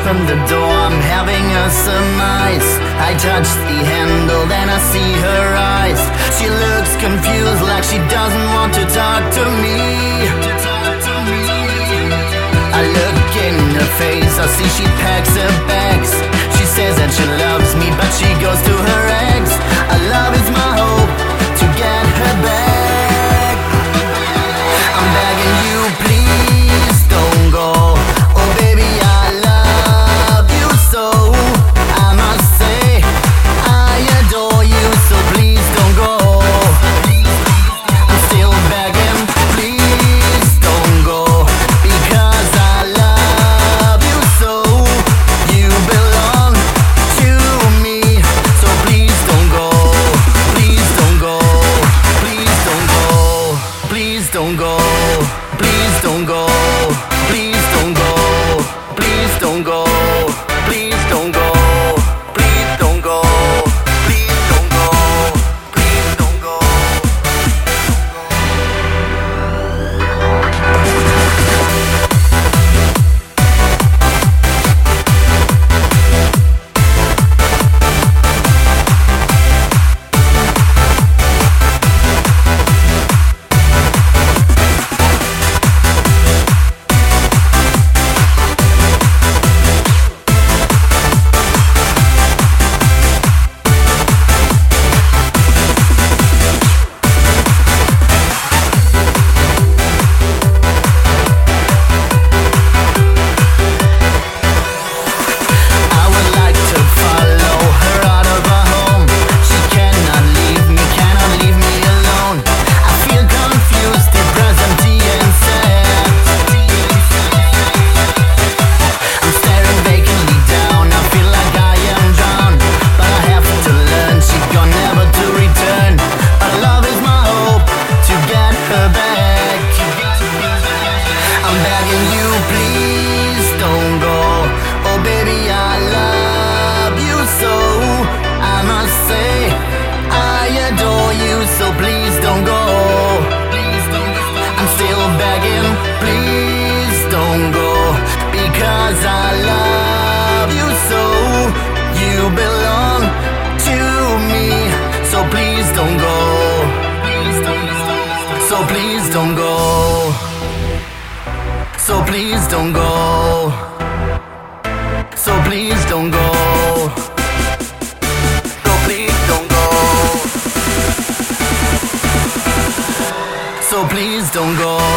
open the door, I'm having a surmise. I touch the handle, then I see her eyes. She looks confused, like she doesn't want to talk to me. I look in her face, I see she packs her bags. She says that she loves me, but she goes to her ex. Our love is my hope to get her back. I'm begging you, please don't go. Oh baby, I love you so. I must say I adore you, so please don't go. I'm still begging, please don't go, because I love you so. You belong to me, so please don't go. Please don't go. Please don't go. Please don't go. Please don't go. Please don't go. Please don't go. Please don't go. Please don't go. Please don't go. Please don't go. So please don't go. I'm still begging, please don't go, because I love you so. You belong to me, so please don't go. So please don't go. So please don't go. So please don't go. So please don't go. So please don't go.